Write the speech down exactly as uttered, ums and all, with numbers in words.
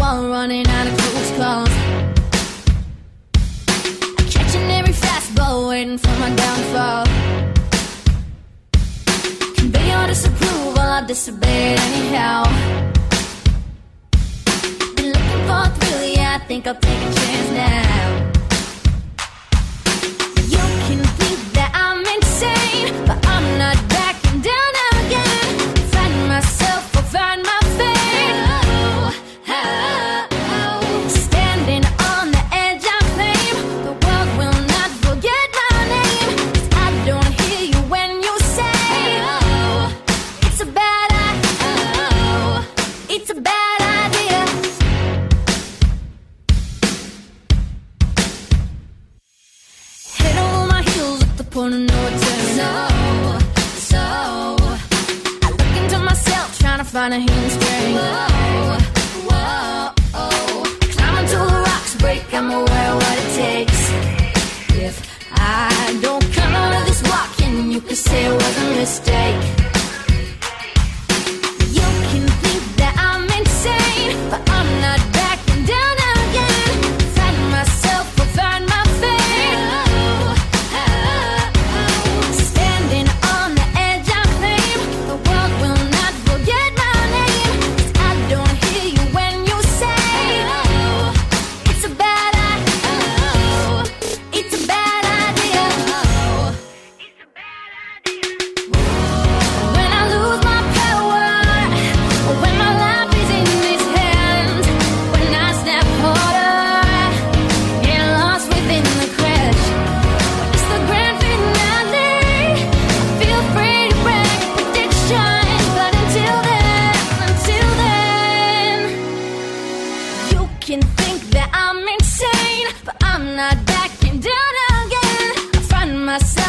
wall, running out of close calls. Catching every fastball, waiting for my downfall. Convey your disapproval, I disobey it anyhow. Been looking for a thrill, yeah, I think I'll take a chance now. You can think that I'm insane, but I'm not backing down again. Find myself, I'll find my fate. Oh, oh, oh. Standing on the edge, I claim the world will not forget my name. 'Cause I don't hear you when you say, oh, it's a bad idea. Oh, it's a bad idea. Head over my heels at the point of no return. So, so I look into myself, trying to find a healing string. Whoa, whoa, oh. Climbing to the rocks, break, I'm aware of what it takes. If I don't come out of this walking, you could say it was a mistake. You can think that I'm insane, but I'm not backing down again. Find myself, I'll find my fate. Oh, oh, oh. Standing on the edge, I claim the world will not forget my name. 'Cause I don't hear you when you say, oh, it's a bad idea. Oh, it's a bad idea. Oh, it's a bad idea. When I lose my power, or when my life is in his hands, when I snap harder, get lost within the crash. When it's the grand finale, I feel free to break predictions. But until then, until then, you can think that I'm insane, but I'm not backing down again. I find myself